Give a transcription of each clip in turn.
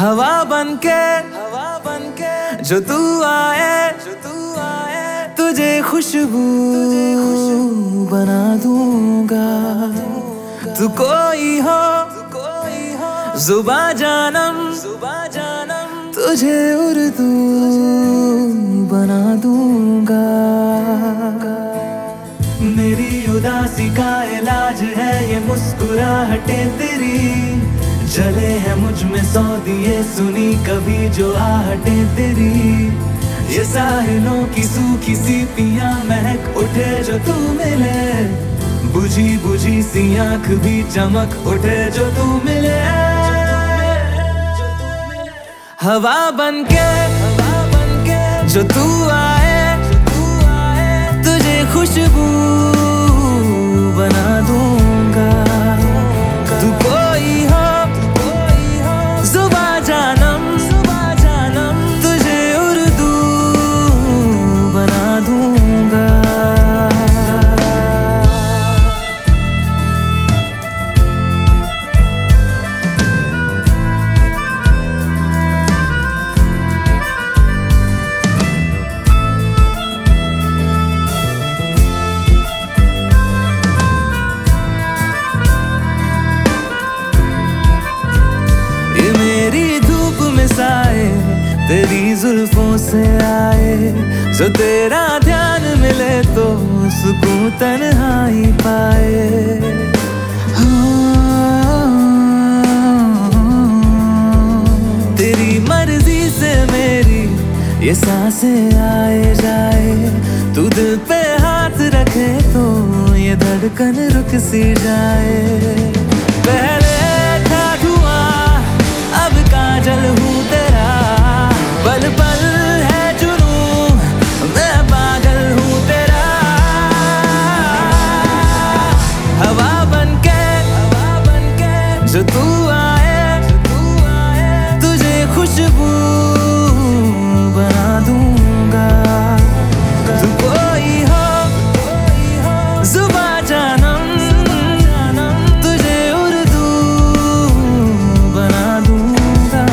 हवा बनके जो तू आए तुझे खुशबू बना दूंगा। तू कोई हो जुबा जानम तुझे उर्दू बना दूंगा। मेरी उदासी का इलाज है ये मुस्कुराहटें तेरी, जले हैं मुझ में 100 दिए सुनी कभी जो आहटें तेरी। ये साहिलों की सूखी सी पियां महक उठे जो तू मिले, बुझी बुझी सी आंख भी चमक उठे जो तू मिले। हवा बनके जो तू आए तुझे खुशबू बना दूंगा। तू कोई हो जुबा जानम तुझे उर्दू बना दूंगा। तेरी जुल्फों से आए जो तेरा ध्यान मिले तो सुकून तन्हाई पाए। तेरी मर्जी से मेरी ये सांसें आए जाए, तू दिल पे हाथ रखे तो ये धड़कन रुक सी जाए। पहले था धुआं अब काजल हूँ तेरा, पल पल है जुनून मैं पागल हूँ तेरा। हवा बनके जो तू आए तुझे खुशबू बना दूंगा। तू कोई हो जुबा जानम तुझे उर्दू बना दूंगा।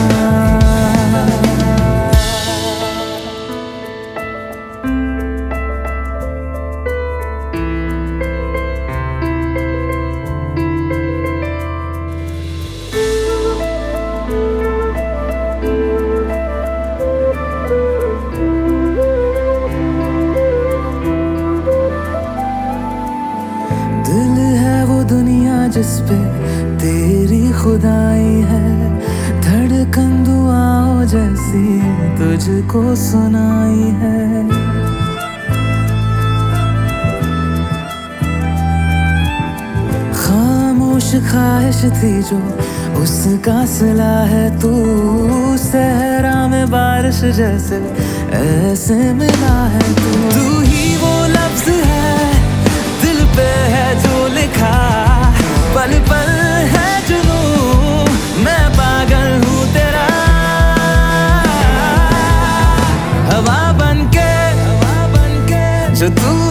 जिस पे तेरी खुदाई है, धड़कन दुआओं जैसी तुझको सुनाई है। खामोश ख्वाहिश थी जो उसका सिला है, तू सहरा में बारिश जैसे ऐसे मिला है। तू ही वो लफ्ज है दिल पे है जो लिखा, पल पल है जुनून मैं पागल हूँ तेरा। हवा बनके जो तू